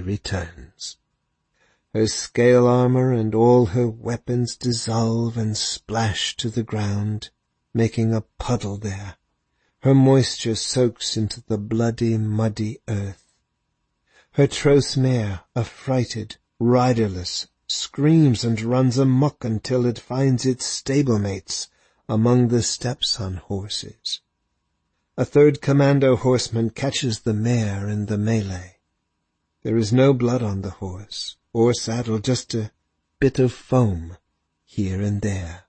returns. Her scale armor and all her weapons dissolve and splash to the ground, making a puddle there. Her moisture soaks into the bloody, muddy earth. Her Tros mare, affrighted, riderless, screams and runs amok until it finds its stablemates among the stepson horses. A third commando horseman catches the mare in the melee. There is no blood on the horse or saddle, just a bit of foam here and there.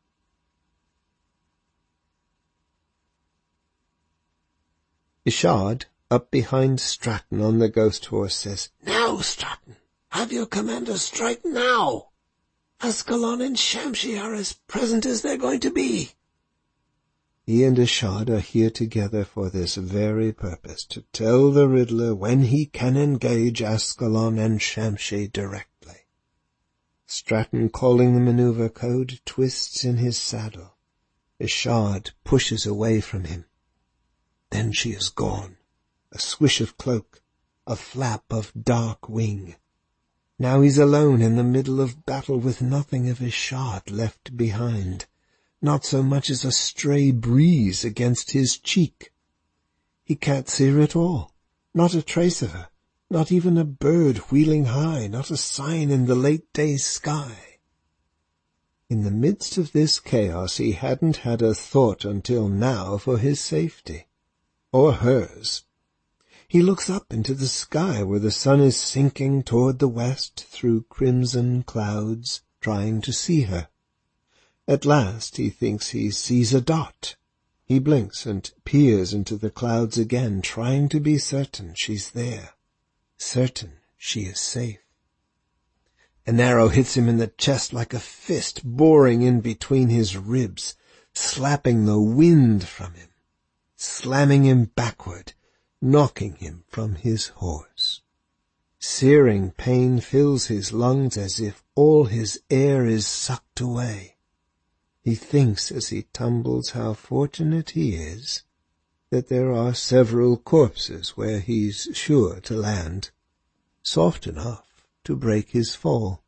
Ishard, up behind Stratton on the ghost horse, says, "Now, Stratton, have your commander strike now. Ascalon and Shamshi are as present as they're going to be." He and Ishard are here together for this very purpose, to tell the Riddler when he can engage Ascalon and Shamshi directly. Stratton, calling the maneuver code, twists in his saddle. Ishard pushes away from him. Then she is gone. A swish of cloak, a flap of dark wing. Now he's alone in the middle of battle with nothing of Ishard left behind, not so much as a stray breeze against his cheek. He can't see her at all, not a trace of her, not even a bird wheeling high, not a sign in the late day sky. In the midst of this chaos he hadn't had a thought until now for his safety. Or hers. He looks up into the sky where the sun is sinking toward the west through crimson clouds, trying to see her. At last he thinks he sees a dot. He blinks and peers into the clouds again, trying to be certain she's there, certain she is safe. An arrow hits him in the chest like a fist, boring in between his ribs, slapping the wind from him, slamming him backward, knocking him from his horse. Searing pain fills his lungs as if all his air is sucked away. He thinks as he tumbles how fortunate he is that there are several corpses where he's sure to land, soft enough to break his fall.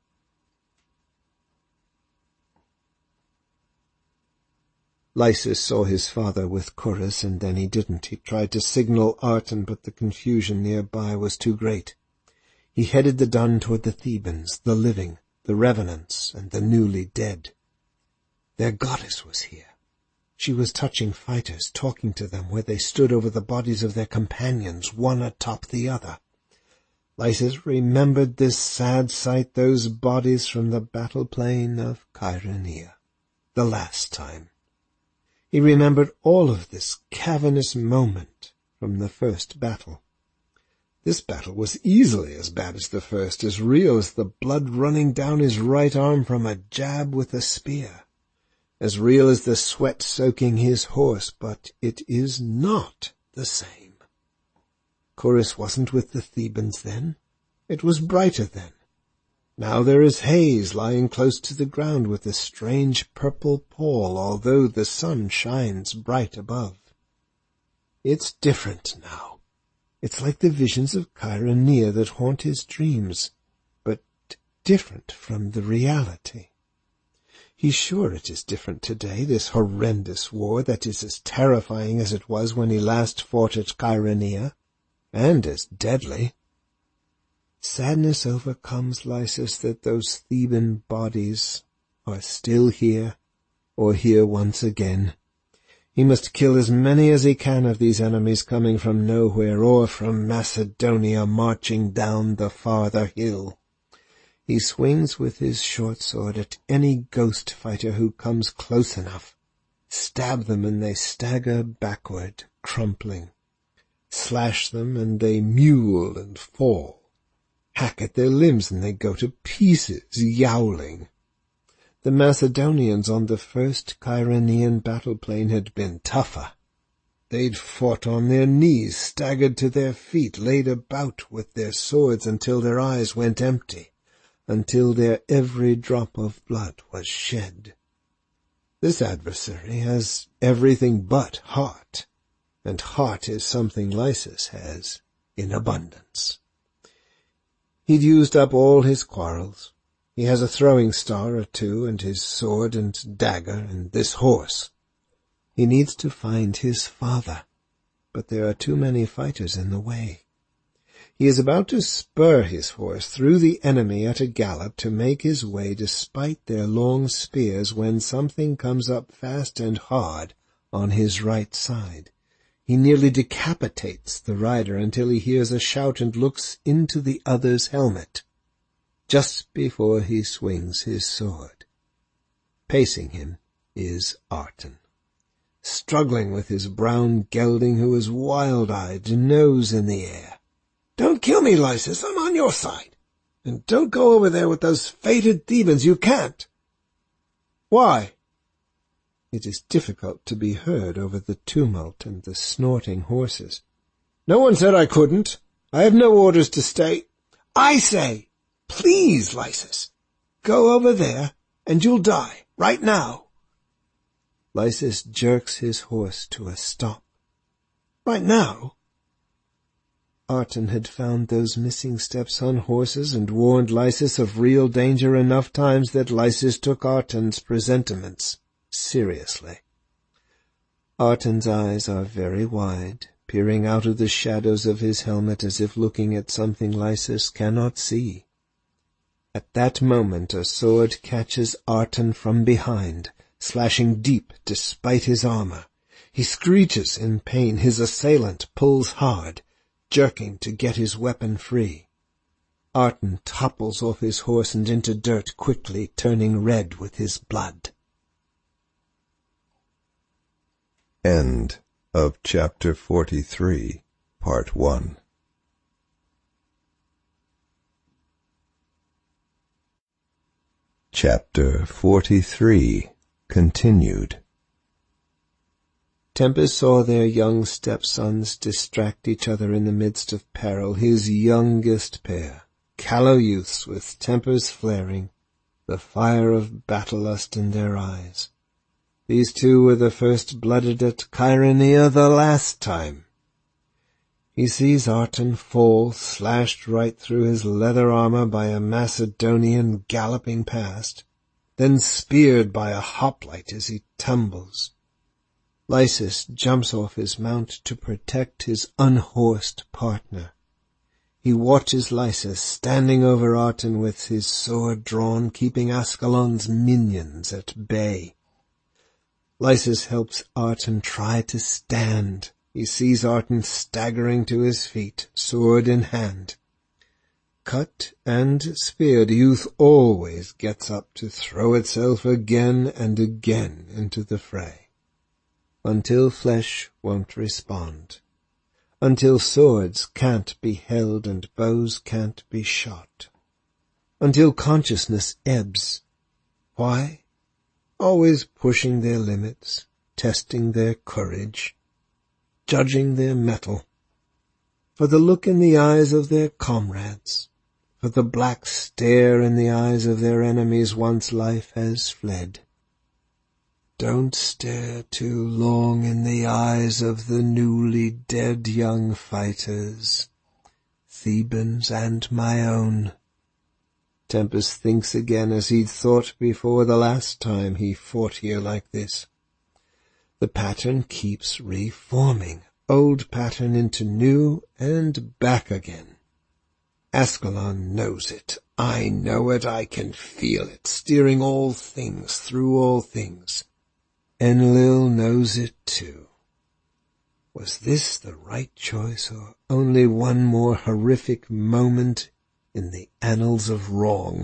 Lysis saw his father with Chorus, and then he didn't. He tried to signal Arton, but the confusion nearby was too great. He headed the Dun toward the Thebans, the living, the revenants, and the newly dead. Their goddess was here. She was touching fighters, talking to them where they stood over the bodies of their companions, one atop the other. Lysis remembered this sad sight, those bodies from the battle plain of Cheironea, the last time. He remembered all of this cavernous moment from the first battle. This battle was easily as bad as the first, as real as the blood running down his right arm from a jab with a spear, as real as the sweat soaking his horse, but it is not the same. Chorus wasn't with the Thebans then. It was brighter then. Now there is haze lying close to the ground with a strange purple pall, although the sun shines bright above. It's different now. It's like the visions of Cheironea that haunt his dreams, but different from the reality. He's sure it is different today, this horrendous war that is as terrifying as it was when he last fought at Cheironea, and as deadly. Sadness overcomes Lysis that those Theban bodies are still here, or here once again. He must kill as many as he can of these enemies coming from nowhere, or from Macedonia marching down the farther hill. He swings with his short sword at any ghost fighter who comes close enough. Stab them and they stagger backward, crumpling. Slash them and they mule and fall. Hack at their limbs and they go to pieces, yowling. The Macedonians on the first Cheironean battle plain had been tougher. They'd fought on their knees, staggered to their feet, laid about with their swords until their eyes went empty, until their every drop of blood was shed. This adversary has everything but heart, and heart is something Lysis has in abundance. He'd used up all his quarrels. He has a throwing star or two, and his sword and dagger, and this horse. He needs to find his father, but there are too many fighters in the way. He is about to spur his horse through the enemy at a gallop to make his way despite their long spears when something comes up fast and hard on his right side. He nearly decapitates the rider until he hears a shout and looks into the other's helmet, just before he swings his sword. Pacing him is Arten, struggling with his brown gelding who is wild-eyed, nose in the air. "Don't kill me, Lysis, I'm on your side. And don't go over there with those fated Thebans, you can't." "Why?" It is difficult to be heard over the tumult and the snorting horses. "No one said I couldn't. I have no orders to stay." "I say, please, Lysis, go over there and you'll die, right now." Lysis jerks his horse to a stop. "Right now?" Arten had found those missing steps on horses and warned Lysis of real danger enough times that Lysis took Arten's presentiments seriously. Arten's eyes are very wide, peering out of the shadows of his helmet as if looking at something Lysis cannot see. At that moment a sword catches Arten from behind, slashing deep despite his armor. He screeches in pain. His assailant pulls hard, jerking to get his weapon free. Arten topples off his horse and into dirt quickly, turning red with his blood. End of Chapter 43, Part 1. Chapter 43, Continued. Tempus saw their young stepsons distract each other in the midst of peril, his youngest pair, callow youths with tempers flaring, the fire of battle-lust in their eyes. These two were the first-blooded at Chaironea the last time. He sees Arten fall, slashed right through his leather armor by a Macedonian galloping past, then speared by a hoplite as he tumbles. Lysis jumps off his mount to protect his unhorsed partner. He watches Lysis standing over Arten with his sword drawn, keeping Ascalon's minions at bay. Lysis helps Arten try to stand. He sees Arten staggering to his feet, sword in hand. Cut and speared, youth always gets up to throw itself again and again into the fray. Until flesh won't respond. Until swords can't be held and bows can't be shot. Until consciousness ebbs. Why? Always pushing their limits, testing their courage, judging their mettle. For the look in the eyes of their comrades, for the black stare in the eyes of their enemies once life has fled. Don't stare too long in the eyes of the newly dead young fighters, Thebans and my own. Tempus thinks again as he'd thought before the last time he fought here like this. The pattern keeps reforming, old pattern into new and back again. Ascalon knows it. I know it. I can feel it, steering all things through all things. Enlil knows it too. Was this the right choice, or only one more horrific moment in the annals of wrong?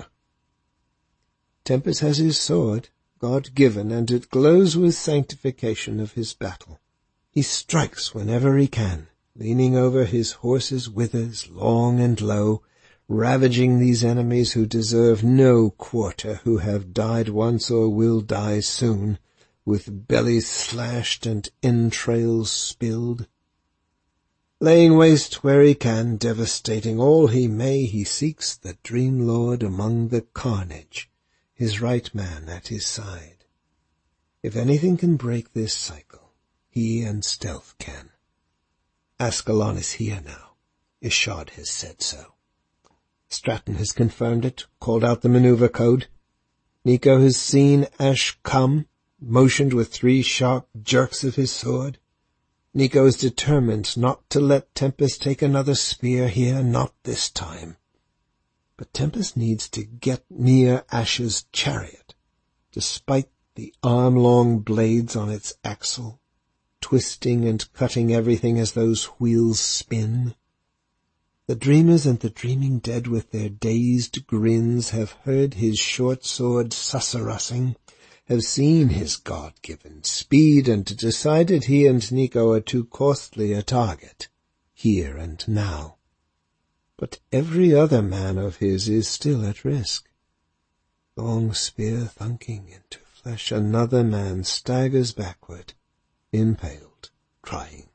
Tempus has his sword, God-given, and it glows with sanctification of his battle. He strikes whenever he can, leaning over his horse's withers long and low, ravaging these enemies who deserve no quarter, who have died once or will die soon, with bellies slashed and entrails spilled. Laying waste where he can, devastating all he may, he seeks the Dream Lord among the carnage, his right man at his side. If anything can break this cycle, he and Stealth can. Ascalon is here now. Ishod has said so. Stratton has confirmed it, called out the maneuver code. Nico has seen Ash come, motioned with 3 sharp jerks of his sword. Nico is determined not to let Tempest take another spear here, not this time. But Tempest needs to get near Ash's chariot, despite the arm-long blades on its axle, twisting and cutting everything as those wheels spin. The dreamers and the dreaming dead with their dazed grins have heard his short sword susurrussing, have seen his God-given speed, and decided he and Nico are too costly a target, here and now. But every other man of his is still at risk. Long spear thunking into flesh, another man staggers backward, impaled, crying.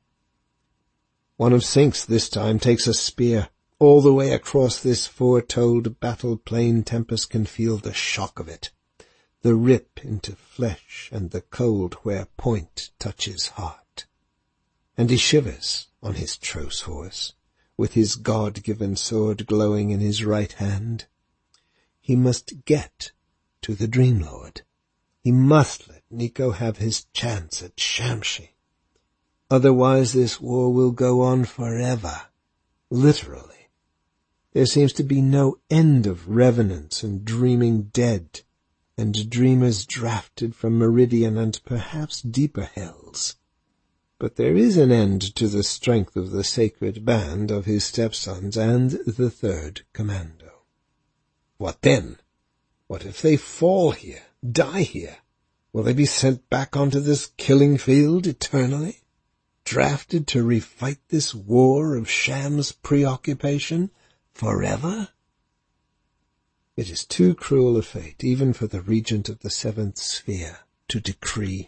One of Sink's this time takes a spear. All the way across this foretold battle plain, Tempest can feel the shock of it, the rip into flesh and the cold where point touches heart. And he shivers on his Tros horse, with his God-given sword glowing in his right hand. He must get to the Dreamlord. He must let Nico have his chance at Shamshi. Otherwise this war will go on forever, literally. There seems to be no end of revenants and dreaming dead, and dreamers drafted from Meridian and perhaps deeper hells. But there is an end to the strength of the sacred band of his stepsons and the 3rd Commando. What then? What if they fall here, die here? Will they be sent back onto this killing field eternally? Drafted to refight this war of Sham's preoccupation forever? It is too cruel a fate, even for the regent of the 7th sphere, to decree.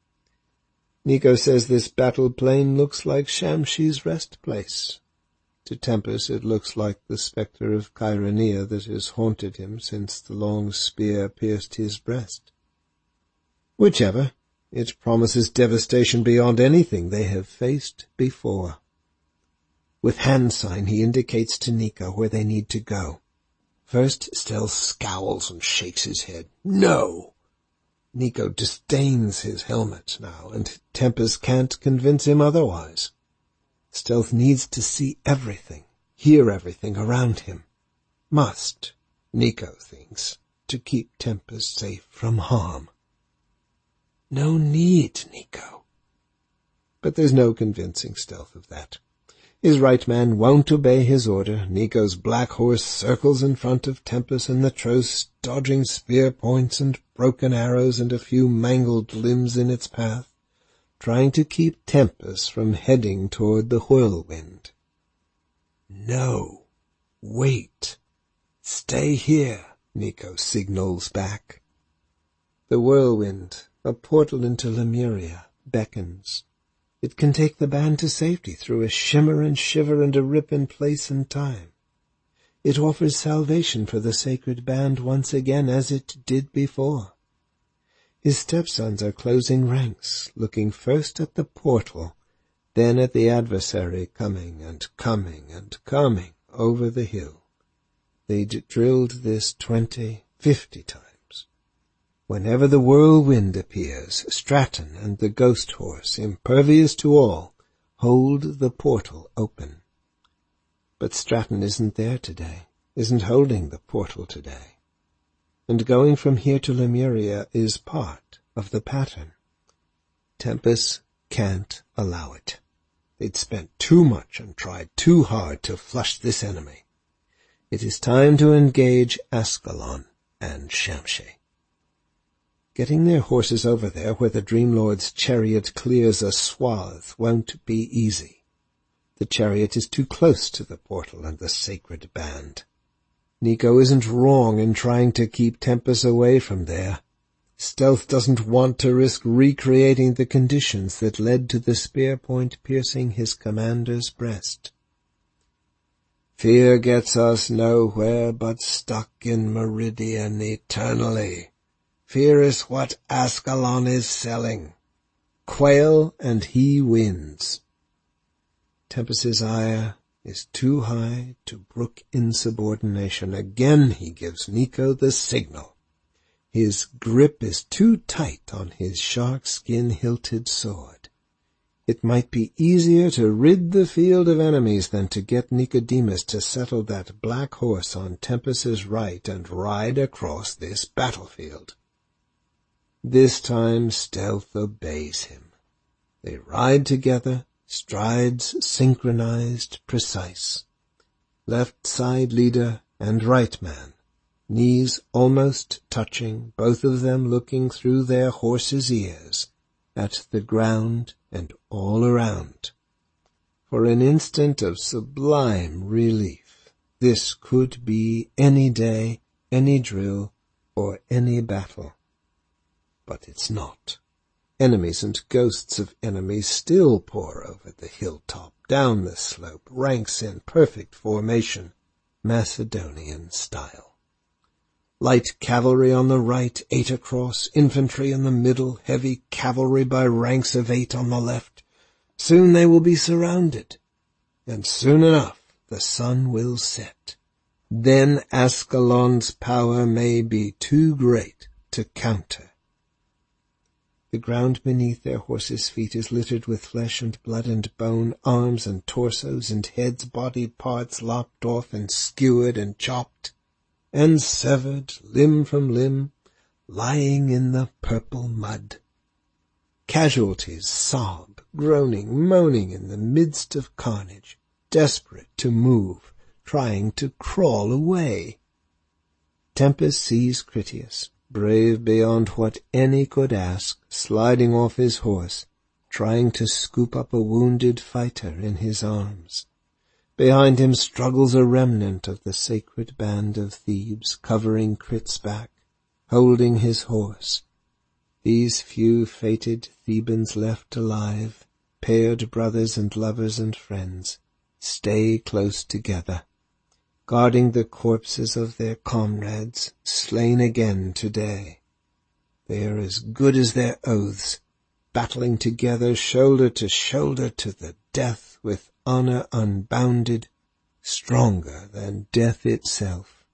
Nico says this battle plain looks like Shamshi's rest place. To Tempest it looks like the spectre of Cheironea that has haunted him since the long spear pierced his breast. Whichever, it promises devastation beyond anything they have faced before. With hand sign he indicates to Nico where they need to go. First, Stealth scowls and shakes his head. No! Nico disdains his helmet now, and Tempest can't convince him otherwise. Stealth needs to see everything, hear everything around him. Must, Nico thinks, to keep Tempest safe from harm. No need, Nico. But there's no convincing Stealth of that. His right man won't obey his order. Nico's black horse circles in front of Tempest and the Tros, dodging spear points and broken arrows and a few mangled limbs in its path, trying to keep Tempest from heading toward the whirlwind. No. Wait. Stay here, Nico signals back. The whirlwind, a portal into Lemuria, beckons. It can take the band to safety through a shimmer and shiver and a rip in place and time. It offers salvation for the sacred band once again as it did before. His stepsons are closing ranks, looking first at the portal, then at the adversary coming and coming and coming over the hill. They'd drilled this 20, 50 times. Whenever the whirlwind appears, Stratton and the ghost horse, impervious to all, hold the portal open. But Stratton isn't there today, isn't holding the portal today. And going from here to Lemuria is part of the pattern. Tempest can't allow it. They'd spent too much and tried too hard to flush this enemy. It is time to engage Ascalon and Shamshi. Getting their horses over there where the Dreamlord's chariot clears a swath won't be easy. The chariot is too close to the portal and the sacred band. Nico isn't wrong in trying to keep Tempest away from there. Stealth doesn't want to risk recreating the conditions that led to the spear point piercing his commander's breast. Fear gets us nowhere but stuck in Meridian eternally. Fear is what Ascalon is selling. Quail and he wins. Tempest's ire is too high to brook insubordination. Again he gives Nico the signal. His grip is too tight on his shark-skin-hilted sword. It might be easier to rid the field of enemies than to get Nicodemus to settle that black horse on Tempus's right and ride across this battlefield. This time Stealth obeys him. They ride together, strides synchronized, precise. Left side leader and right man, knees almost touching, both of them looking through their horses' ears at the ground and all around. For an instant of sublime relief, this could be any day, any drill, or any battle. But it's not. Enemies and ghosts of enemies still pour over the hilltop, down the slope, ranks in perfect formation, Macedonian style. Light cavalry on the right, 8 across, infantry in the middle, heavy cavalry by ranks of 8 on the left. Soon they will be surrounded, and soon enough the sun will set. Then Ascalon's power may be too great to counter. The ground beneath their horses' feet is littered with flesh and blood and bone, arms and torsos and heads, body parts lopped off and skewered and chopped and severed limb from limb, lying in the purple mud. Casualties sob, groaning, moaning in the midst of carnage, desperate to move, trying to crawl away. Tempus sees Critias, brave beyond what any could ask, sliding off his horse, trying to scoop up a wounded fighter in his arms. Behind him struggles a remnant of the sacred band of Thebes, covering Crit's back, holding his horse. These few fated Thebans left alive, paired brothers and lovers and friends, stay close together, guarding the corpses of their comrades, slain again today. They are as good as their oaths, battling together shoulder to the death with honor unbounded, stronger than death itself.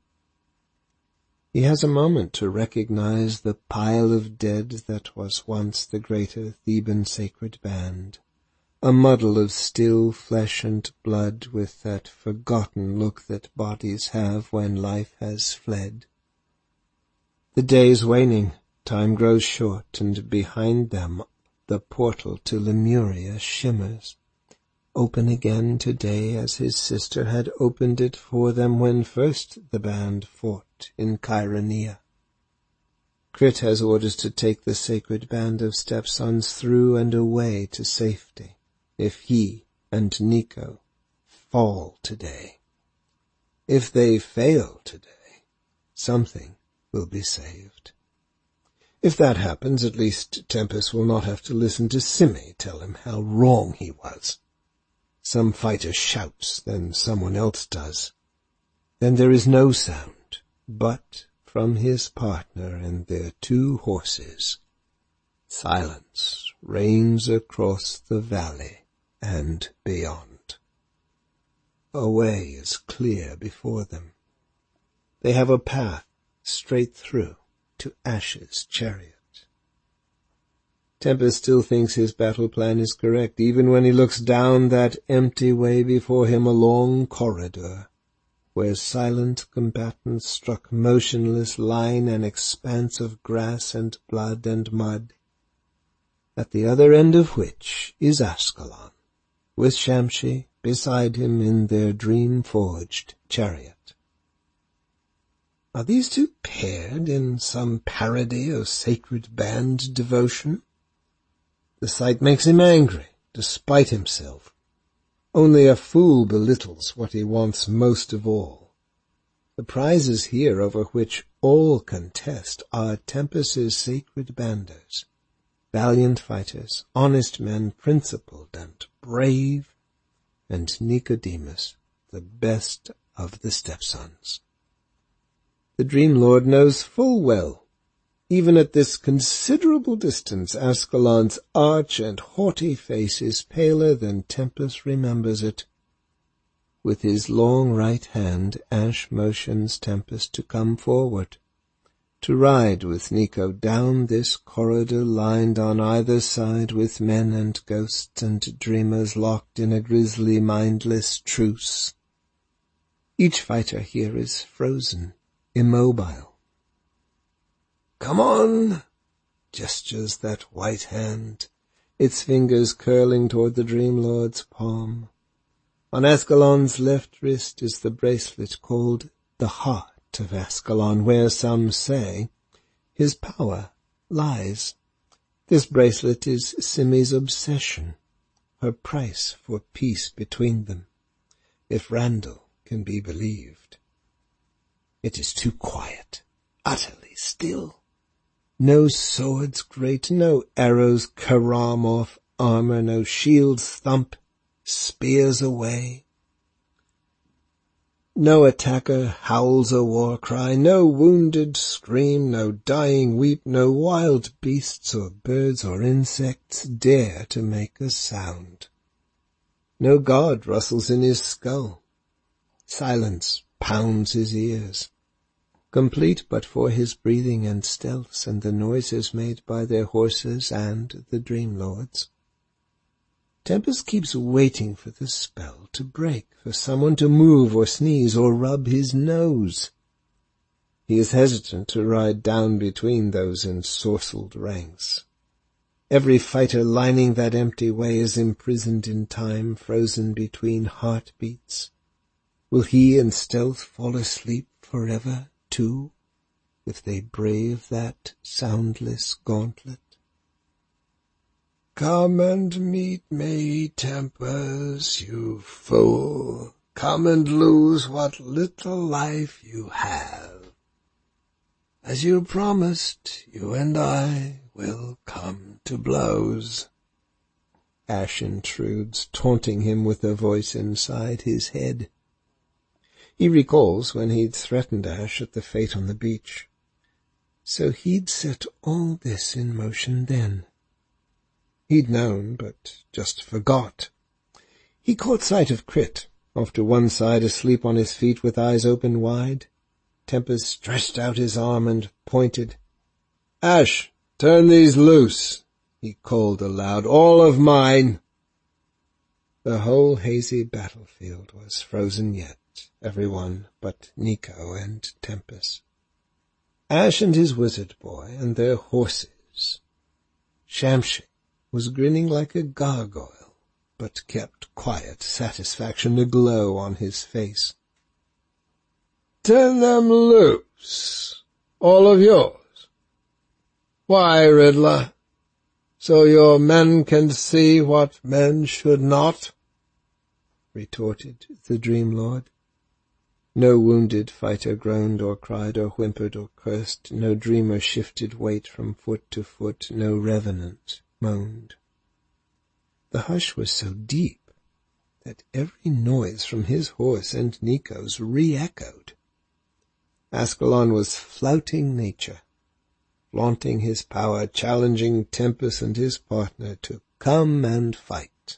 He has a moment to recognize the pile of dead that was once the greater Theban sacred band, a muddle of still flesh and blood with that forgotten look that bodies have when life has fled. The day is waning, time grows short, and behind them the portal to Lemuria shimmers, open again today as his sister had opened it for them when first the band fought in Chaeronea. Crit has orders to take the sacred band of stepsons through and away to safety, if he and Nico fall today. If they fail today, something will be saved. If that happens, at least Tempus will not have to listen to Sime tell him how wrong he was. Some fighter shouts, then someone else does. Then there is no sound, but from his partner and their 2 horses, silence reigns across the valley and beyond. A way is clear before them. They have a path straight through to Ash's chariot. Tempus still thinks his battle plan is correct, even when he looks down that empty way before him, a long corridor, where silent combatants struck motionless line an expanse of grass and blood and mud, at the other end of which is Ascalon, with Shamshi beside him in their dream-forged chariot. Are these 2 paired in some parody of sacred band devotion? The sight makes him angry, despite himself. Only a fool belittles what he wants most of all. The prizes here over which all contest are Tempus's sacred banders, valiant fighters, honest men, principled and brave, and Nicodemus, the best of the stepsons. The Dream Lord knows full well, even at this considerable distance, Ascalon's arch and haughty face is paler than Tempus remembers it. With his long right hand, Ash motions Tempest to come forward, to ride with Nico down this corridor lined on either side with men and ghosts and dreamers locked in a grisly, mindless truce. Each fighter here is frozen, immobile. "Come on!" gestures that white hand, its fingers curling toward the Dream Lord's palm. On Ascalon's left wrist is the bracelet called the Heart of Ascalon, where, some say, his power lies. This bracelet is Simi's obsession, her price for peace between them, if Randall can be believed. It is too quiet, utterly still. No swords grate, no arrows carom off armor, no shields thump spears away. No attacker howls a war cry, no wounded scream, no dying weep, no wild beasts or birds or insects dare to make a sound. No god rustles in his skull. Silence pounds his ears, complete but for his breathing and stealths and the noises made by their horses and the Dream Lords. Tempest keeps waiting for the spell to break, for someone to move or sneeze or rub his nose. He is hesitant to ride down between those ensorcelled ranks. Every fighter lining that empty way is imprisoned in time, frozen between heartbeats. Will he in stealth fall asleep forever, too, if they brave that soundless gauntlet? "Come and meet me, Tempest, you fool. Come and lose what little life you have. As you promised, you and I will come to blows." Ash intrudes, taunting him with a voice inside his head. He recalls when he'd threatened Ash at the fete on the beach. So he'd set all this in motion then. He'd known, but just forgot. He caught sight of Crit, off to one side, asleep on his feet with eyes open wide. Tempest stretched out his arm and pointed. "Ash, turn these loose," he called aloud. "All of mine." The whole hazy battlefield was frozen yet, everyone but Nico and Tempest. Ash and his wizard boy and their horses. Shamshik was grinning like a gargoyle, but kept quiet, satisfaction aglow on his face. "Turn them loose, all of yours." "Why, Riddler? So your men can see what men should not?" retorted the Dream Lord. No wounded fighter groaned or cried or whimpered or cursed, no dreamer shifted weight from foot to foot, no revenant moaned. The hush was so deep that every noise from his horse and Nico's re-echoed. Ascalon was flouting nature, flaunting his power, challenging Tempest and his partner to come and fight.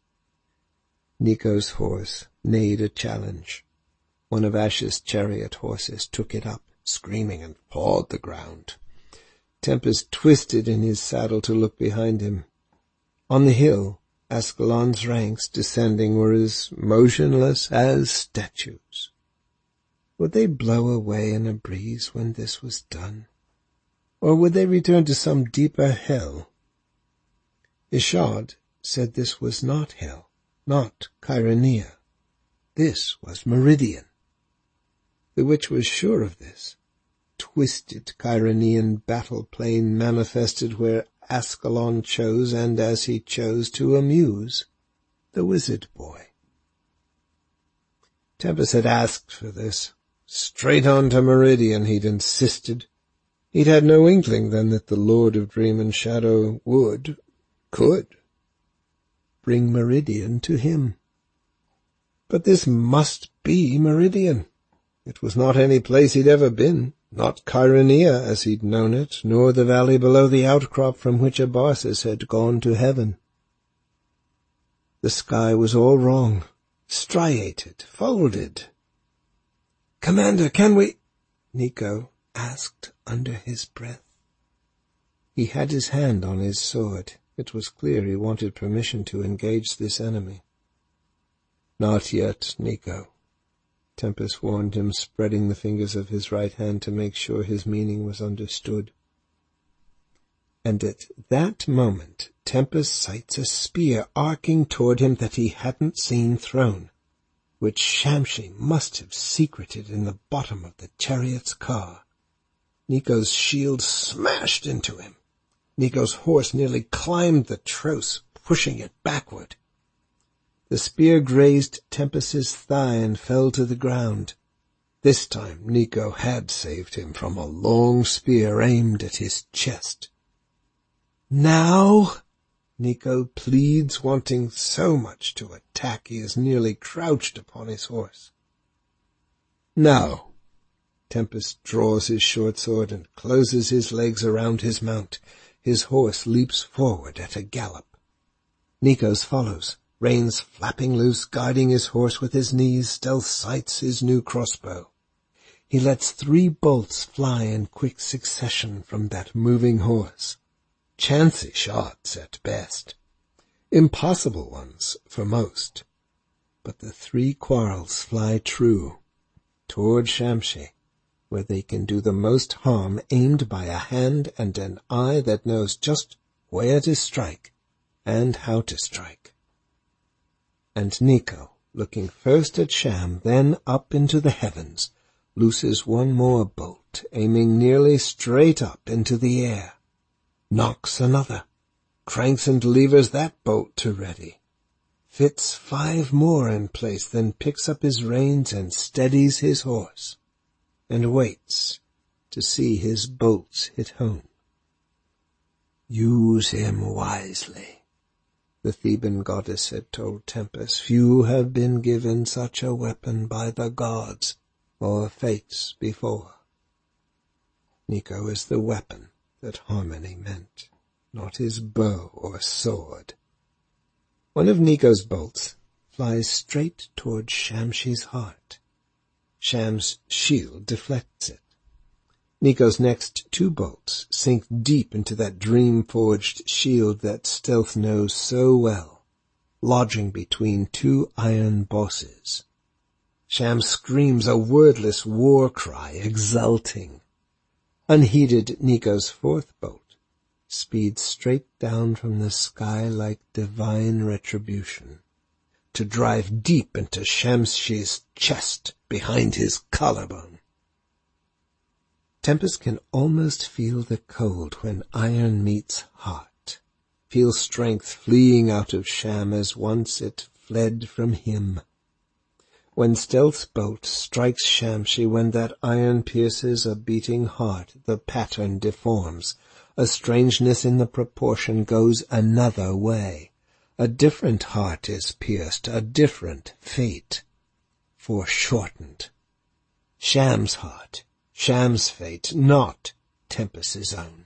Nico's horse neighed a challenge. One of Ash's chariot horses took it up, screaming, and pawed the ground. Tempest twisted in his saddle to look behind him. On the hill, Ascalon's ranks descending were as motionless as statues. Would they blow away in a breeze when this was done? Or would they return to some deeper hell? Ishard said this was not hell, not Cheironea. This was Meridian. The witch was sure of this. Twisted Cheironean battle plane manifested where Ascalon chose, and as he chose, to amuse the wizard boy. Tempest had asked for this. Straight on to Meridian, he'd insisted. He'd had no inkling then that the Lord of Dream and Shadow could bring Meridian to him. But this must be Meridian. It was not any place he'd ever been, not Cheironea as he'd known it, nor the valley below the outcrop from which Abarsis had gone to heaven. The sky was all wrong, striated, folded. "Commander, can we—" Nico asked under his breath. He had his hand on his sword. It was clear he wanted permission to engage this enemy. "Not yet, Nico," Tempest warned him, spreading the fingers of his right hand to make sure his meaning was understood. And at that moment Tempest sights a spear arcing toward him that he hadn't seen thrown, which Shamshi must have secreted in the bottom of the chariot's car. Nico's shield smashed into him. Nico's horse nearly climbed the trouse, pushing it backward. The spear grazed Tempest's thigh and fell to the ground. This time Nico had saved him from a long spear aimed at his chest. "Now?" Nico pleads, wanting so much to attack he is nearly crouched upon his horse. "No." Tempest draws his short sword and closes his legs around his mount. His horse leaps forward at a gallop. Nico's follows, reins flapping loose, guiding his horse with his knees, stealth sights his new crossbow. He lets 3 bolts fly in quick succession from that moving horse. Chancy shots at best. Impossible ones for most. But the 3 quarrels fly true, toward Shamshi, where they can do the most harm, aimed by a hand and an eye that knows just where to strike and how to strike. And Nico, looking first at Sham, then up into the heavens, looses 1 more bolt, aiming nearly straight up into the air. Knocks another, cranks and levers that bolt to ready, fits 5 more in place, then picks up his reins and steadies his horse, and waits to see his bolts hit home. "Use him wisely," the Theban goddess had told Tempest. "Few have been given such a weapon by the gods or fates before." Nico is the weapon that harmony meant, not his bow or sword. One of Nico's bolts flies straight toward Shamshi's heart. Sham's shield deflects it. Nico's next 2 bolts sink deep into that dream-forged shield that Stealth knows so well, lodging between 2 iron bosses. Sham screams a wordless war cry, exulting. Unheeded, Nico's 4th bolt speeds straight down from the sky like divine retribution, to drive deep into Shamshi's chest behind his collarbone. Tempest can almost feel the cold when iron meets heart, feel strength fleeing out of Sham as once it fled from him. When Stealth's bolt strikes Shamshi, when that iron pierces a beating heart, the pattern deforms. A strangeness in the proportion goes another way. A different heart is pierced, a different fate foreshortened. Sham's heart, Sham's fate, not Tempest's own.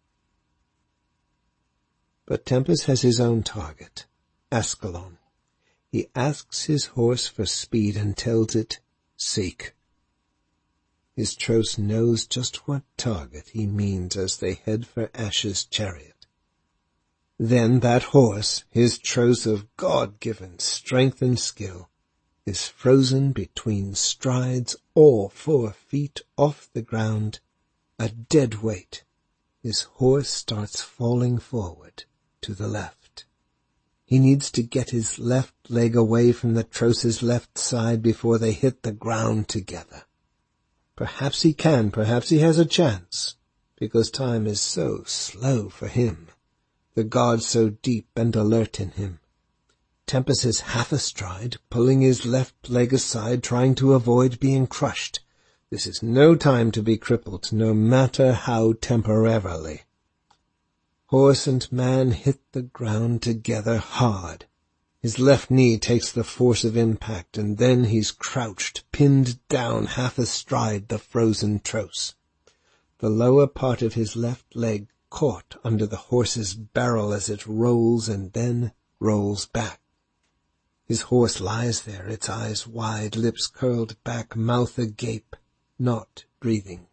But Tempest has his own target, Ascalon. He asks his horse for speed and tells it, "Seek." His trouse knows just what target he means as they head for Ash's chariot. Then that horse, his trouse of God-given strength and skill, is frozen between strides, all 4 feet off the ground, a dead weight. His horse starts falling forward to the left. He needs to get his left leg away from the trouse's left side before they hit the ground together. Perhaps he can, perhaps he has a chance, because time is so slow for him, the god so deep and alert in him. Tempest is half astride, pulling his left leg aside, trying to avoid being crushed. This is no time to be crippled, no matter how temporarily. Horse and man hit the ground together hard. His left knee takes the force of impact, and then he's crouched, pinned down half astride the frozen trouse. The lower part of his left leg caught under the horse's barrel as it rolls and then rolls back. His horse lies there, its eyes wide, lips curled back, mouth agape, not breathing.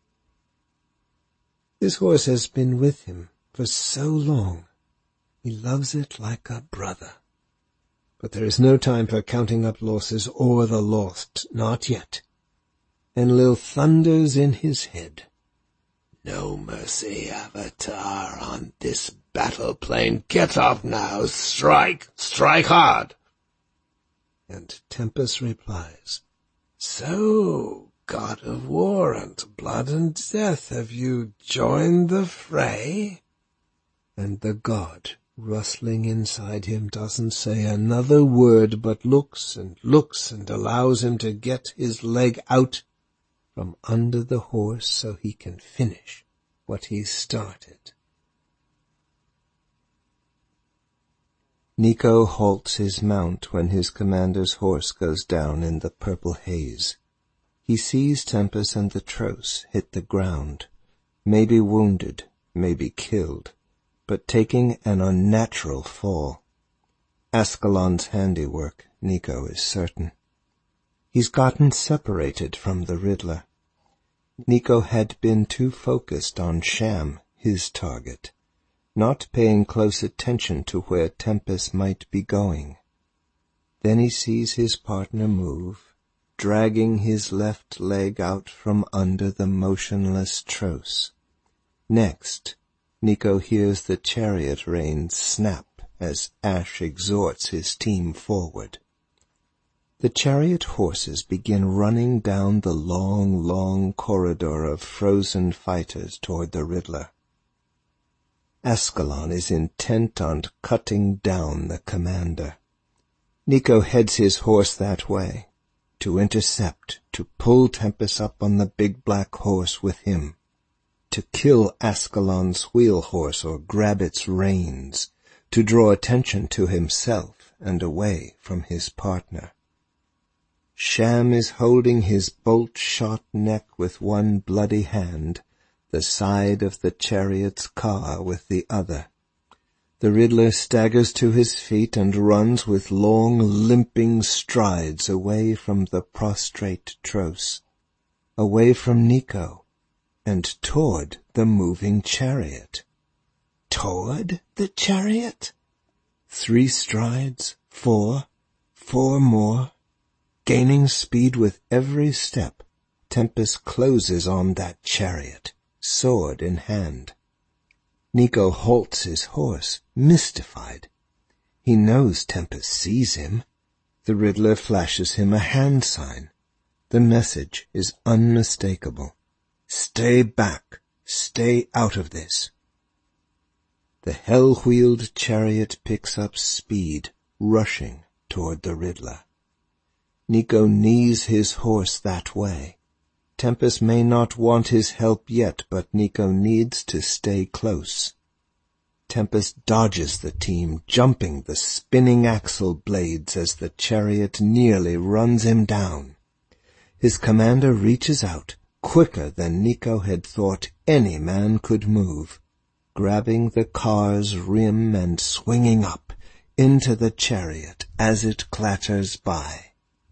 His horse has been with him for so long. He loves it like a brother. But there is no time for counting up losses or the lost, not yet. Enlil thunders in his head. No mercy, Avatar, on this battle plain. Get off now, strike hard. And Tempest replies, So, God of war and blood and death, have you joined the fray? And the god, rustling inside him, doesn't say another word, but looks and allows him to get his leg out from under the horse so he can finish what he started. Nico halts his mount when his commander's horse goes down in the purple haze. He sees Tempest and the Tros hit the ground, maybe wounded, maybe killed, but taking an unnatural fall. Ascalon's handiwork, Nico is certain. He's gotten separated from the Riddler. Nico had been too focused on Sham, his target, not paying close attention to where Tempest might be going. Then he sees his partner move, dragging his left leg out from under the motionless Tros. Next, Nico hears the chariot reins snap as Ash exhorts his team forward. The chariot horses begin running down the long corridor of frozen fighters toward the Riddler. Ascalon is intent on cutting down the commander. Nico heads his horse that way, to intercept, to pull Tempest up on the big black horse with him, to kill Ascalon's wheel horse or grab its reins, to draw attention to himself and away from his partner. Sham is holding his bolt-shot neck with one bloody hand, the side of the chariot's car with the other. The Riddler staggers to his feet and runs with long, limping strides away from the prostrate Tros, away from Nico, and toward the moving chariot. Toward the chariot? 3 strides, 4 more. Gaining speed with every step, Tempest closes on that chariot, sword in hand. Nico halts his horse, mystified. He knows Tempest sees him. The Riddler flashes him a hand sign. The message is unmistakable. Stay back. Stay out of this. The hell-wheeled chariot picks up speed, rushing toward the Riddler. Nico knees his horse that way. Tempest may not want his help yet, but Nico needs to stay close. Tempest dodges the team, jumping the spinning axle blades as the chariot nearly runs him down. His commander reaches out, quicker than Nico had thought any man could move, grabbing the car's rim and swinging up into the chariot as it clatters by.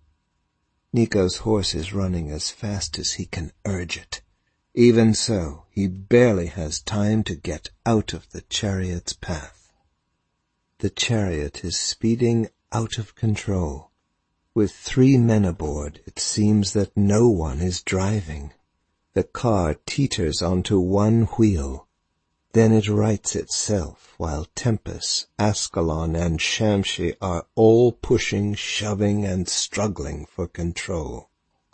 Nico's horse is running as fast as he can urge it. Even so, he barely has time to get out of the chariot's path. The chariot is speeding out of control. With 3 men aboard, it seems that no one is driving. The car teeters onto one wheel. Then it rights itself, while Tempest, Ascalon, and Shamshi are all pushing, shoving, and struggling for control.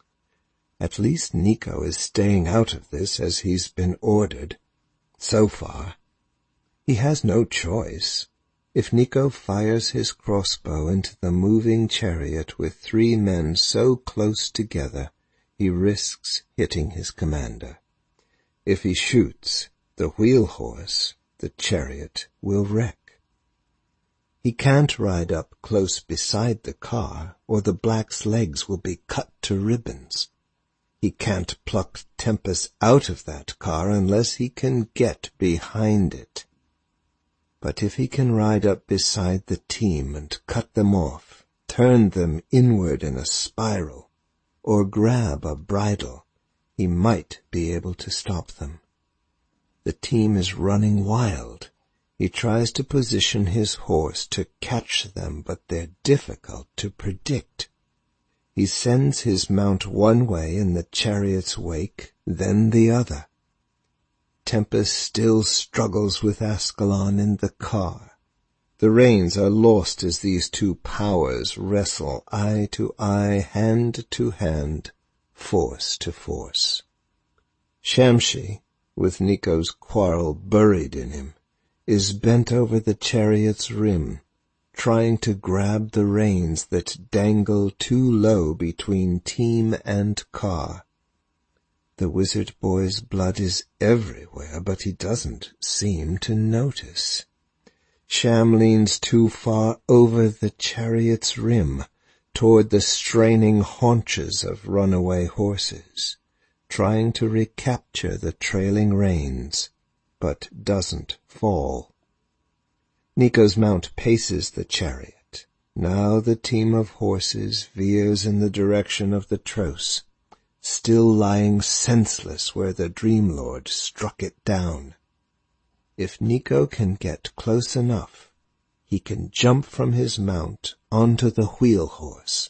At least Nico is staying out of this as he's been ordered. So far. He has no choice. If Nico fires his crossbow into the moving chariot with 3 men so close together, he risks hitting his commander. If he shoots, the wheel horse, the chariot, will wreck. He can't ride up close beside the car, or the black's legs will be cut to ribbons. He can't pluck Tempest out of that car unless he can get behind it. But if he can ride up beside the team and cut them off, turn them inward in a spiral, or grab a bridle, he might be able to stop them. The team is running wild. He tries to position his horse to catch them, but they're difficult to predict. He sends his mount one way in the chariot's wake, then the other. Tempest still struggles with Ascalon in the car. The reins are lost as these two powers wrestle eye to eye, hand to hand, force to force. Shamshi, with Nico's quarrel buried in him, is bent over the chariot's rim, trying to grab the reins that dangle too low between team and car. The wizard boy's blood is everywhere, but he doesn't seem to notice. Sham leans too far over the chariot's rim, toward the straining haunches of runaway horses, trying to recapture the trailing reins, but doesn't fall. Nico's mount paces the chariot. Now the team of horses veers in the direction of the Tros, still lying senseless where the Dream Lord struck it down. If Nico can get close enough, he can jump from his mount onto the wheel horse.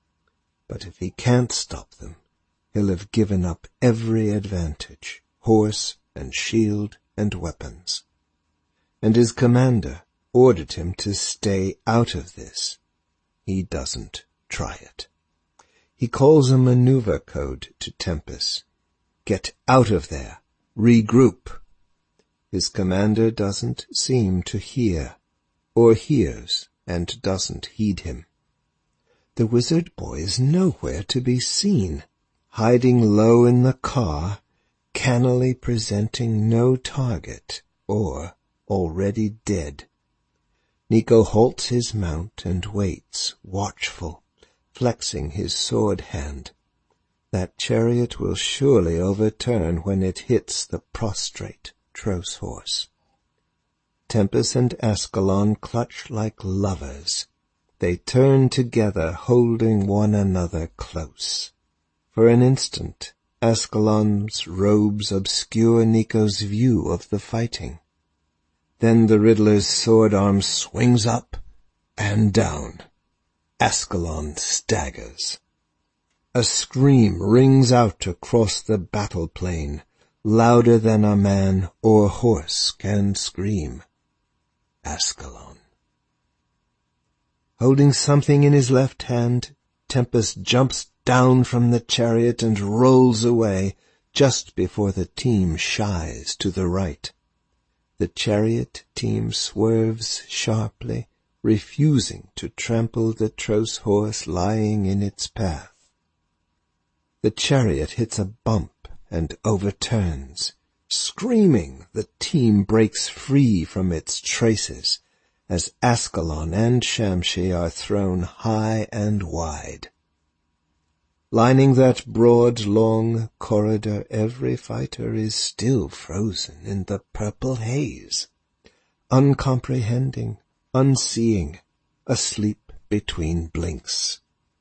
But if he can't stop them, he'll have given up every advantage, horse and shield and weapons. And his commander ordered him to stay out of this. He doesn't try it. He calls a maneuver code to Tempest. Get out of there. Regroup. His commander doesn't seem to hear, or hears and doesn't heed him. The wizard boy is nowhere to be seen, hiding low in the car, cannily presenting no target, or already dead. Nico halts his mount and waits, watchful, flexing his sword hand. That chariot will surely overturn when it hits the prostrate Tros horse. Tempest and Ascalon clutch like lovers. They turn together, holding one another close. For an instant, Ascalon's robes obscure Nico's view of the fighting. Then the Riddler's sword arm swings up and down. Ascalon staggers. A scream rings out across the battle plain, louder than a man or horse can scream. Ascalon. Holding something in his left hand, Tempest jumps down from the chariot and rolls away just before the team shies to the right. The chariot team swerves sharply, refusing to trample the Tros horse lying in its path. The chariot hits a bump and overturns. Screaming, the team breaks free from its traces as Ascalon and Shamshi are thrown high and wide. Lining that broad, long corridor, every fighter is still frozen in the purple haze, uncomprehending, unseeing, asleep between blinks.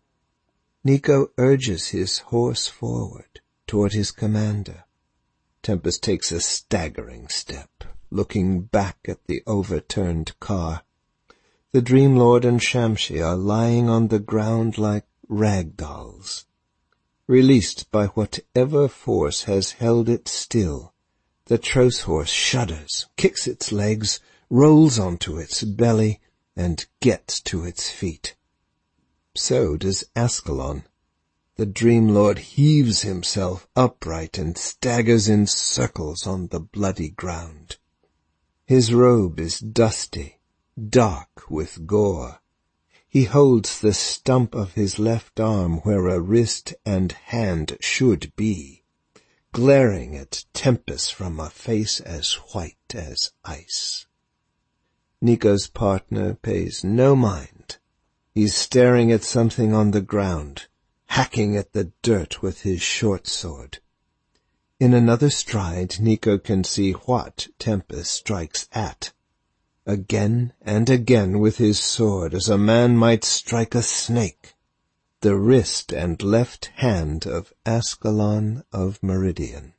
Nico urges his horse forward toward his commander. Tempest takes a staggering step, looking back at the overturned car. The Dream Lord and Shamshi are lying on the ground like rag dolls. Released by whatever force has held it still, the Tros horse shudders, kicks its legs, rolls onto its belly, and gets to its feet. So does Ascalon. The Dream Lord heaves himself upright and staggers in circles on the bloody ground. His robe is dusty, dark with gore. He holds the stump of his left arm where a wrist and hand should be, glaring at Tempest from a face as white as ice. Nico's partner pays no mind. He's staring at something on the ground, hacking at the dirt with his short sword. In another stride, Nico can see what Tempest strikes at. again and again with his sword, as a man might strike a snake, the wrist and left hand of Ascalon of Meridian.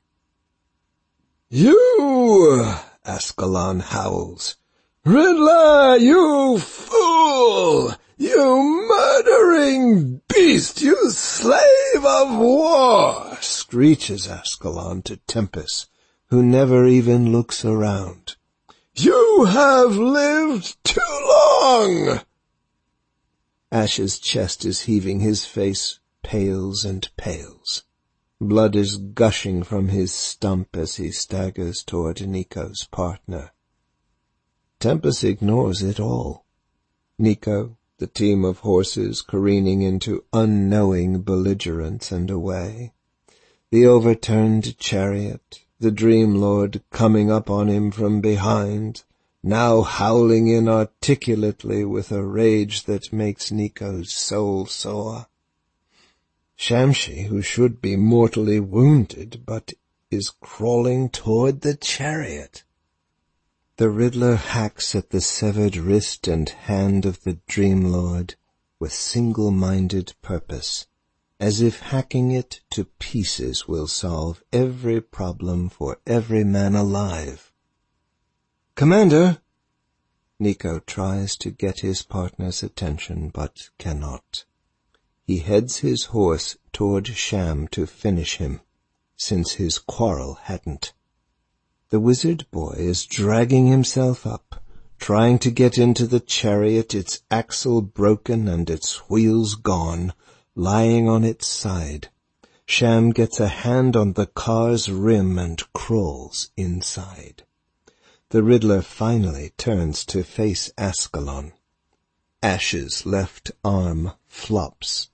"You!" Ascalon howls. "Riddler, you fool! You murdering beast! You slave of war!" screeches Ascalon to Tempest, who never even looks around. "You have lived too long!" Ash's chest is heaving, his face pales and pales. Blood is gushing from his stump as he staggers toward Nico's partner. Tempest ignores it all. Nico, the team of horses careening into unknowing belligerence and away. The overturned chariot, the Dream Lord coming up on him from behind, now howling inarticulately with a rage that makes Nico's soul soar. Shamshi, who should be mortally wounded, but is crawling toward the chariot. The Riddler hacks at the severed wrist and hand of the Dream Lord with single-minded purpose, as if hacking it to pieces will solve every problem for every man alive. "Commander!" Nico tries to get his partner's attention, but cannot. He heads his horse toward Sham to finish him, since his quarrel hadn't. The wizard boy is dragging himself up, trying to get into the chariot, its axle broken and its wheels gone, lying on its side. Sham gets a hand on the car's rim and crawls inside. The Riddler finally turns to face Ascalon. Ash's left arm flops.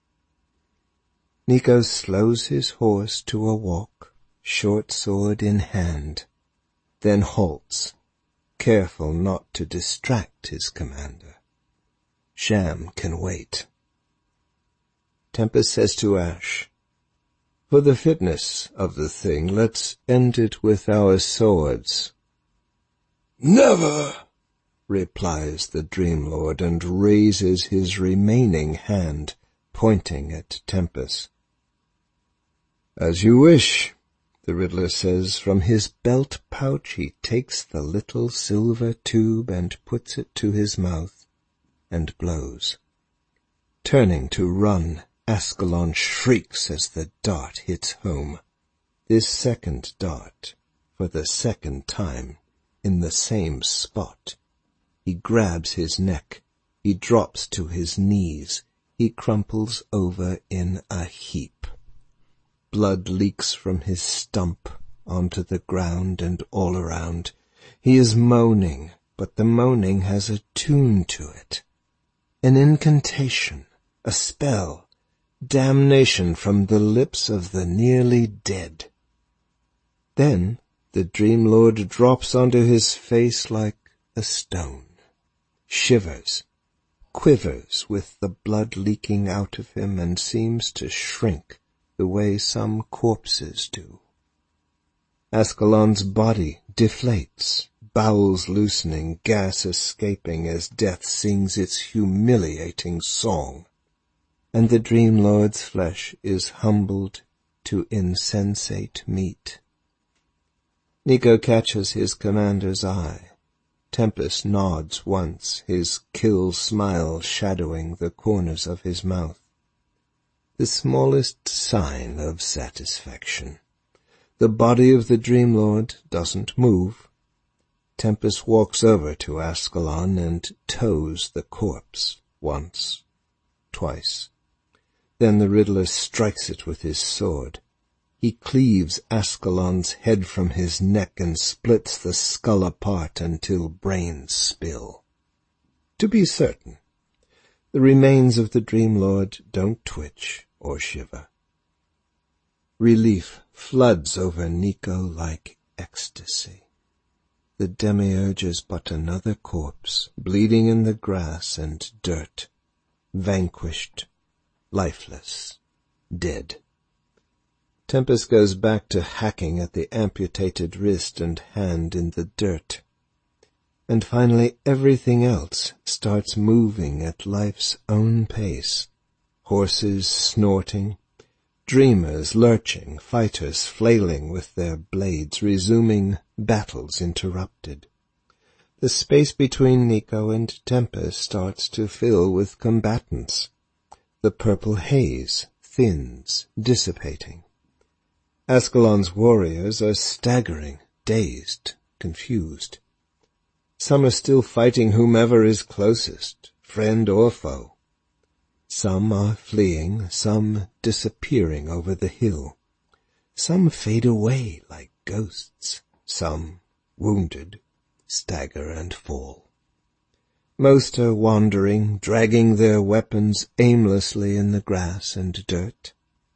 Nico slows his horse to a walk, short sword in hand, then halts, careful not to distract his commander. Sham can wait. Tempest says to Ash, "For the fitness of the thing, let's end it with our swords." "Never!" replies the Dream Lord, and raises his remaining hand, pointing at Tempest. "As you wish," the Riddler says. From his belt pouch he takes the little silver tube and puts it to his mouth, and blows. Turning to run, Ascalon shrieks as the dart hits home. This second dart, for the second time, in the same spot. He grabs his neck. He drops to his knees. He crumples over in a heap. Blood leaks from his stump onto the ground and all around. He is moaning, but the moaning has a tune to it. An incantation, a spell, damnation from the lips of the nearly dead. Then the Dream Lord drops onto his face like a stone, shivers, quivers with the blood leaking out of him, and seems to shrink the way some corpses do. Ascalon's body deflates, bowels loosening, gas escaping as death sings its humiliating song, and the Dream Lord's flesh is humbled to insensate meat. Nico catches his commander's eye. Tempest nods once, his kill smile shadowing the corners of his mouth. The smallest sign of satisfaction. The body of the Dream Lord doesn't move. Tempest walks over to Ascalon and toes the corpse once, twice. Then the Riddler strikes it with his sword. He cleaves Ascalon's head from his neck and splits the skull apart until brains spill. To be certain, the remains of the Dream Lord don't twitch or shiver. Relief floods over Nico like ecstasy. The Demiurge is but another corpse, bleeding in the grass and dirt, vanquished, lifeless, dead. Tempest goes back to hacking at the amputated wrist and hand in the dirt. and finally everything else starts moving at life's own pace. Horses snorting, dreamers lurching, fighters flailing with their blades, resuming battles interrupted. The space between Nico and Tempest starts to fill with combatants. The purple haze thins, dissipating. Ascalon's warriors are staggering, dazed, confused. Some are still fighting whomever is closest, friend or foe. Some are fleeing, some disappearing over the hill. Some fade away like ghosts, some, wounded, stagger and fall. Most are wandering, dragging their weapons aimlessly in the grass and dirt.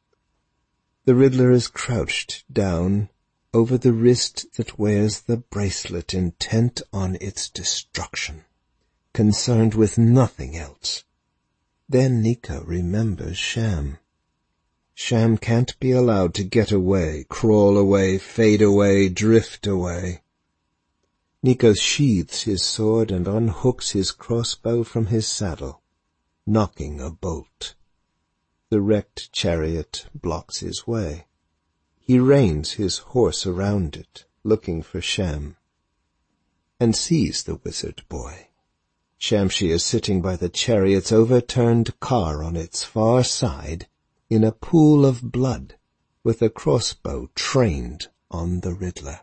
The Riddler is crouched down over the wrist that wears the bracelet, intent on its destruction, concerned with nothing else. Then Nico remembers Sham. Sham can't be allowed to get away, crawl away, fade away, drift away. Nico sheathes his sword and unhooks his crossbow from his saddle, knocking a bolt. The wrecked chariot blocks his way. He reins his horse around it, looking for Sham, and sees the wizard boy. Shamshi is sitting by the chariot's overturned car on its far side, in a pool of blood, with a crossbow trained on the Riddler.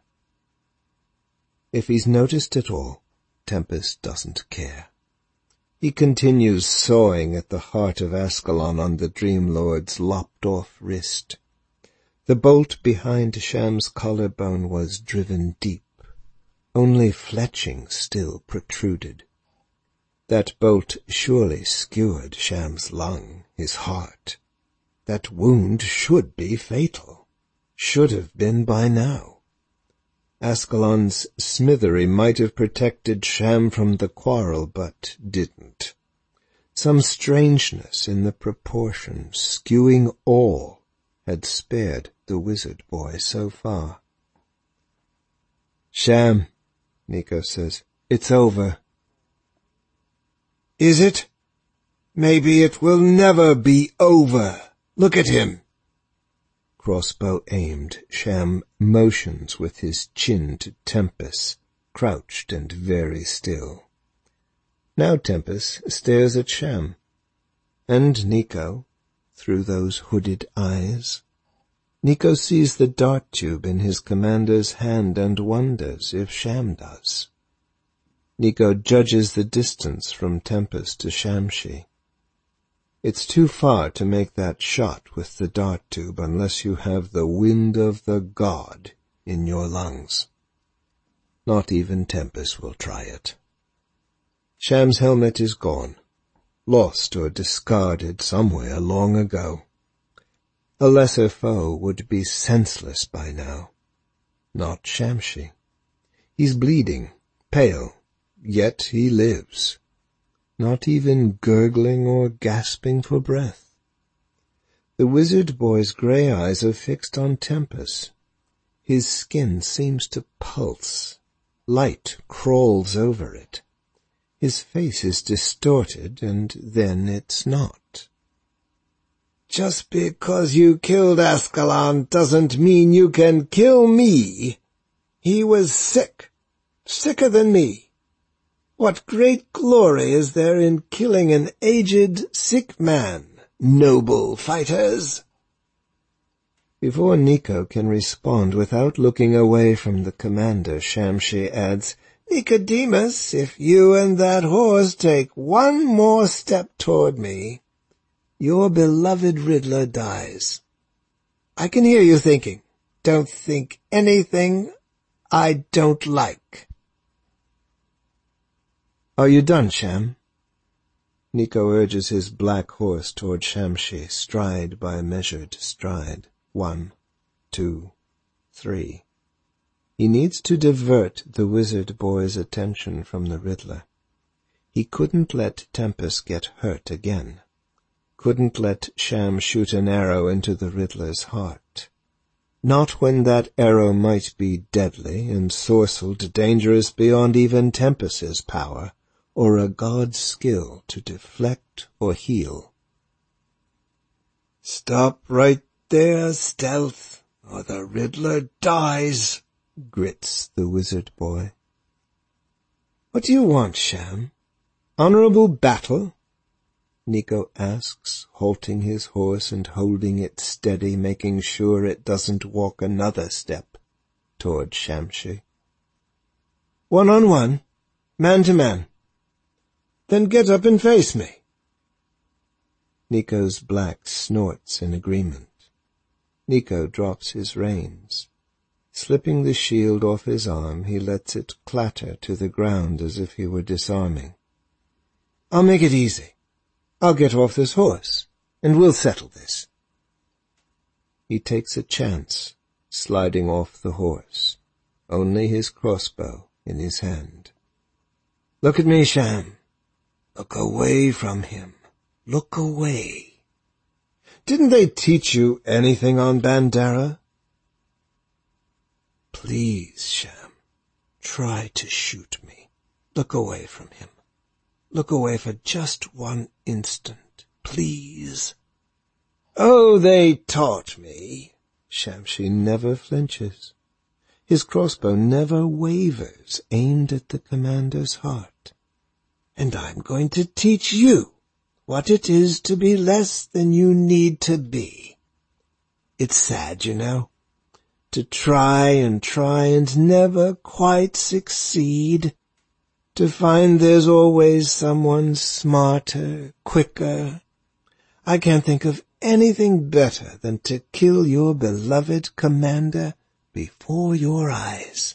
If he's noticed at all, Tempest doesn't care. He continues sawing at the heart of Ascalon on the Dream Lord's lopped-off wrist. The bolt behind Sham's collarbone was driven deep. Only fletching still protruded. That bolt surely skewered Sham's lung, his heart. That wound should be fatal. Should have been by now. Ascalon's smithery might have protected Sham from the quarrel, but didn't. Some strangeness in the proportions, skewing all, had spared the wizard boy so far. "Sham," Nico says, "it's over." "Is it? Maybe it will never be over. Look at him." Crossbow aimed, Sham motions with his chin to Tempest, crouched and very still. Now Tempest stares at Sham, and Nico, through those hooded eyes. Nico sees the dart tube in his commander's hand and wonders if Sham does. Nico judges the distance from Tempest to Shamshi. It's too far to make that shot with the dart tube unless you have the wind of the god in your lungs. Not even Tempest will try it. Sham's helmet is gone, lost or discarded somewhere long ago. A lesser foe would be senseless by now. Not Shamshi. He's bleeding, pale, yet he lives. Not even gurgling or gasping for breath. The wizard boy's grey eyes are fixed on Tempest. His skin seems to pulse. Light crawls over it. His face is distorted, and then it's not. "Just because you killed Ascalon doesn't mean you can kill me. He was sick, sicker than me. What great glory is there in killing an aged, sick man, noble fighters?" Before Nico can respond without looking away from the commander, Shamshi adds, "Nicodemus, if you and that horse take one more step toward me, your beloved Riddler dies. I can hear you thinking, don't think anything I don't like." "Are you done, Sham?" Nico urges his black horse toward Shamshi, stride by measured stride. 1, 2, 3. He needs to divert the wizard boy's attention from the Riddler. He couldn't let Tempest get hurt again. Couldn't let Sham shoot an arrow into the Riddler's heart. Not when that arrow might be deadly, and Sorcelled dangerous beyond even Tempest's power, or a god's skill to deflect or heal. "Stop right there, Stealth, or the Riddler dies," grits the wizard boy. "What do you want, Sham? Honorable battle?" Nico asks, halting his horse and holding it steady, making sure it doesn't walk another step toward Shamshi. "1-on-1, man to man. Then get up and face me." Nico's black snorts in agreement. Nico drops his reins. Slipping the shield off his arm, he lets it clatter to the ground as if he were disarming. "I'll make it easy. I'll get off this horse, and we'll settle this." He takes a chance, sliding off the horse, only his crossbow in his hand. "Look at me, Sham. Look away from him. Look away. Didn't they teach you anything on Bandera?" "Please, Sham, try to shoot me. Look away from him. Look away for just one instant, please." "Oh, they taught me." Shamshi never flinches. His crossbow never wavers, aimed at the commander's heart. "And I'm going to teach you what it is to be less than you need to be. It's sad, you know, to try and never quite succeed, to find there's always someone smarter, quicker. I can't think of anything better than to kill your beloved commander before your eyes."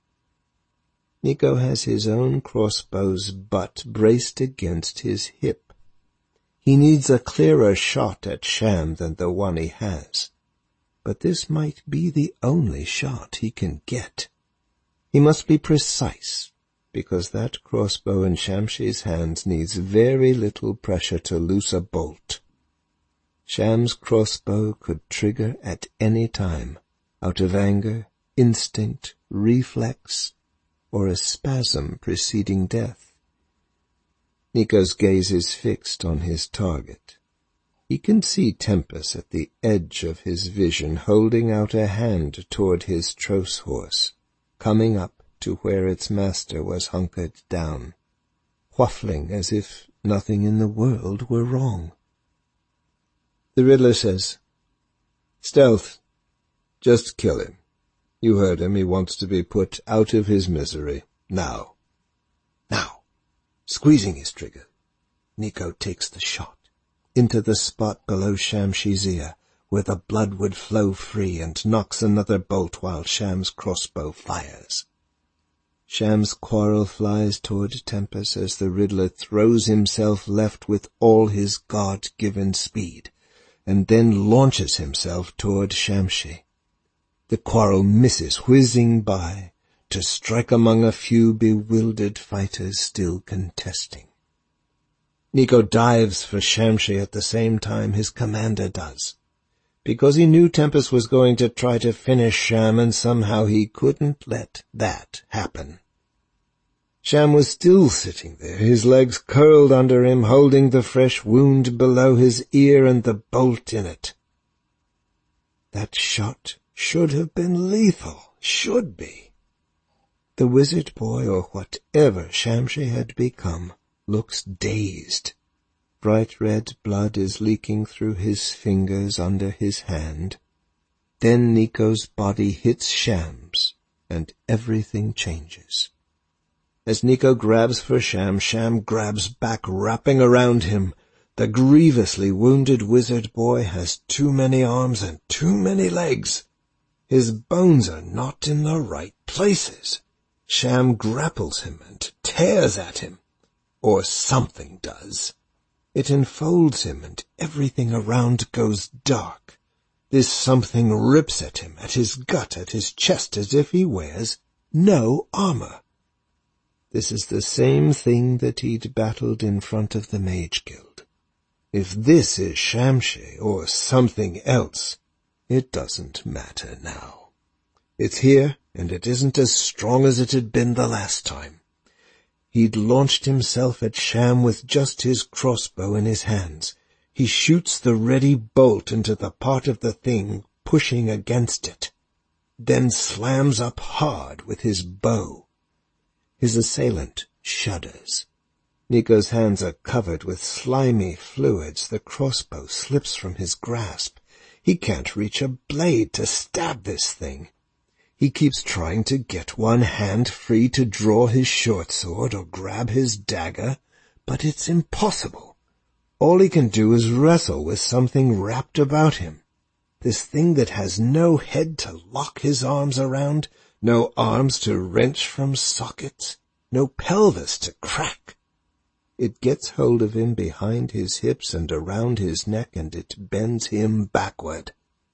Nico has his own crossbow's butt braced against his hip. He needs a clearer shot at Sham than the one he has. But this might be the only shot he can get. He must be precise, because that crossbow in Shamshi's hands needs very little pressure to loose a bolt. Sham's crossbow could trigger at any time, out of anger, instinct, reflex, or a spasm preceding death. Nico's gaze is fixed on his target. He can see Tempest at the edge of his vision, holding out a hand toward his Tros horse, coming up to where its master was hunkered down, whuffling as if nothing in the world were wrong. The Riddler says, "Stealth, just kill him. You heard him. He wants to be put out of his misery. Now." Squeezing his trigger, Nico takes the shot, into the spot below Shamshi's ear, where the blood would flow free, and knocks another bolt while Sham's crossbow fires. Sham's quarrel flies toward Tempest as the Riddler throws himself left with all his God-given speed, and then launches himself toward Shamshi. The quarrel misses, whizzing by, to strike among a few bewildered fighters still contesting. Nico dives for Shamshi at the same time his commander does, because he knew Tempest was going to try to finish Sham, and somehow he couldn't let that happen. Sham was still sitting there, his legs curled under him, holding the fresh wound below his ear and the bolt in it. That shot should have been lethal, should be. The wizard boy, or whatever Shamshi had become, looks dazed. Bright red blood is leaking through his fingers under his hand. Then Nico's body hits Sham's, and everything changes. As Nico grabs for Sham, Sham grabs back, wrapping around him. The grievously wounded wizard boy has too many arms and too many legs. His bones are not in the right places. Sham grapples him and tears at him, or something does. It enfolds him, and everything around goes dark. This something rips at him, at his gut, at his chest, as if he wears no armor. This is the same thing that he'd battled in front of the Mage Guild. If this is Shamshi, or something else, It doesn't matter now. It's here, and it isn't as strong as it had been the last time. He'd launched himself at Sham with just his crossbow in his hands. He shoots the ready bolt into the part of the thing pushing against it, then slams up hard with his bow. His assailant shudders. Nico's hands are covered with slimy fluids. The crossbow slips from his grasp. He can't reach a blade to stab this thing. He keeps trying to get one hand free to draw his short sword or grab his dagger, but it's impossible. All he can do is wrestle with something wrapped about him. This thing that has no head to lock his arms around, no arms to wrench from sockets, no pelvis to crack. It gets hold of him behind his hips and around his neck, and it bends him backward.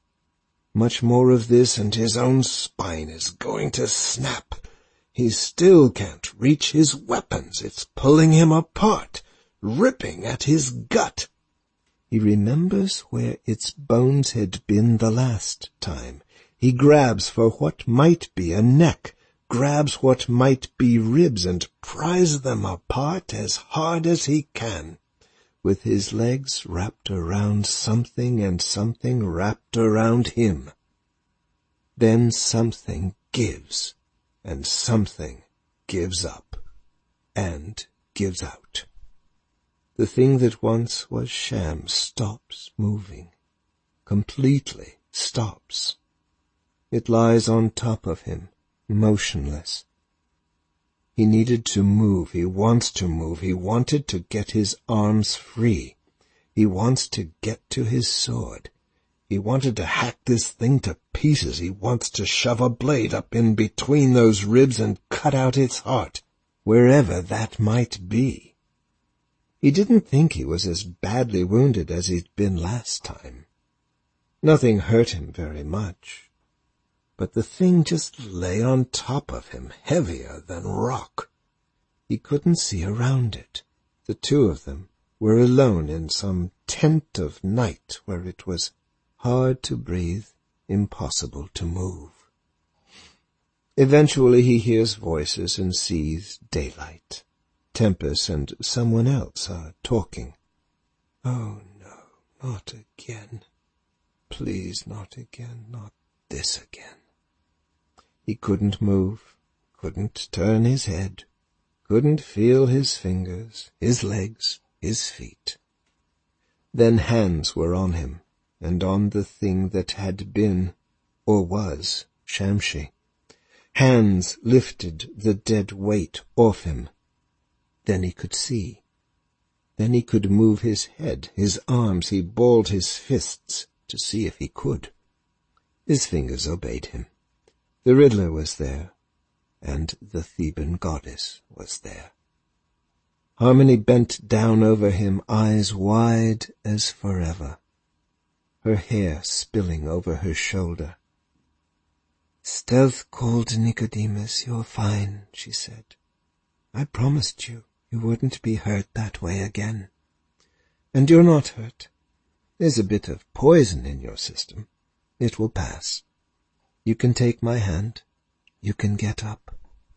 Much more of this, and his own spine is going to snap. He still can't reach his weapons. It's pulling him apart, ripping at his gut. He remembers where its bones had been the last time. He grabs for what might be a neck, grabs what might be ribs, and pries them apart as hard as he can, with his legs wrapped around something and something wrapped around him. Then something gives, and something gives up, and gives out. The thing that once was Sham stops moving, completely stops. It lies on top of him, motionless. He needed to move. He wants to move. He wanted to get his arms free. He wants to get to his sword. He wanted to hack this thing to pieces. He wants to shove a blade up in between those ribs and cut out its heart, wherever that might be. He didn't think he was as badly wounded as he'd been last time. Nothing hurt him very much. But the thing just lay on top of him, heavier than rock. He couldn't see around it. The two of them were alone in some tent of night where it was hard to breathe, impossible to move. Eventually he hears voices and sees daylight. Tempest and someone else are talking. Oh, no, not again. Please, not again, not this again. He couldn't move, couldn't turn his head, couldn't feel his fingers, his legs, his feet. Then hands were on him, and on the thing that had been, or was, Shamshi. Hands lifted the dead weight off him. Then he could see. Then he could move his head, his arms. He balled his fists to see if he could. His fingers obeyed him. The Riddler was there, and the Theban goddess was there. Harmony bent down over him, eyes wide as forever, her hair spilling over her shoulder. "Stealth called Nicodemus, you're fine," she said. "I promised you wouldn't be hurt that way again. And you're not hurt. There's a bit of poison in your system. It will pass. You can take my hand. You can get up."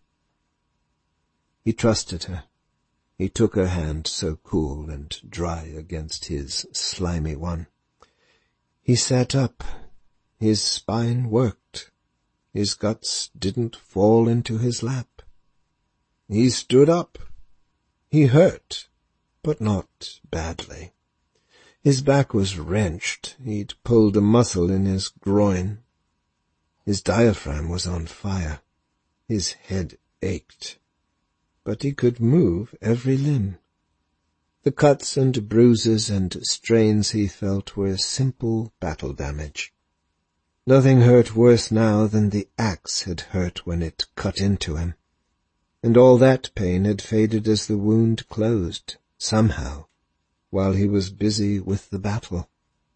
He trusted her. He took her hand, so cool and dry against his slimy one. He sat up. His spine worked. His guts didn't fall into his lap. He stood up. He hurt, but not badly. His back was wrenched. He'd pulled a muscle in his groin. His diaphragm was on fire. His head ached. But he could move every limb. The cuts and bruises and strains he felt were simple battle damage. Nothing hurt worse now than the axe had hurt when it cut into him. And all that pain had faded as the wound closed, somehow, while he was busy with the battle.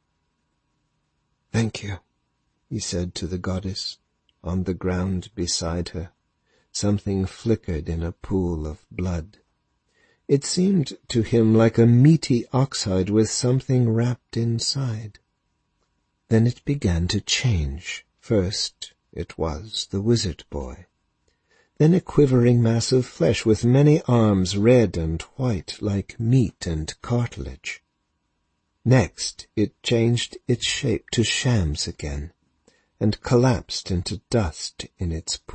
"Thank you," he said to the goddess, on the ground beside her. Something flickered in a pool of blood. It seemed to him like a meaty oxhide with something wrapped inside. Then it began to change. First it was the wizard boy. Then a quivering mass of flesh with many arms, red and white, like meat and cartilage. Next it changed its shape to Shams again, and collapsed into dust in its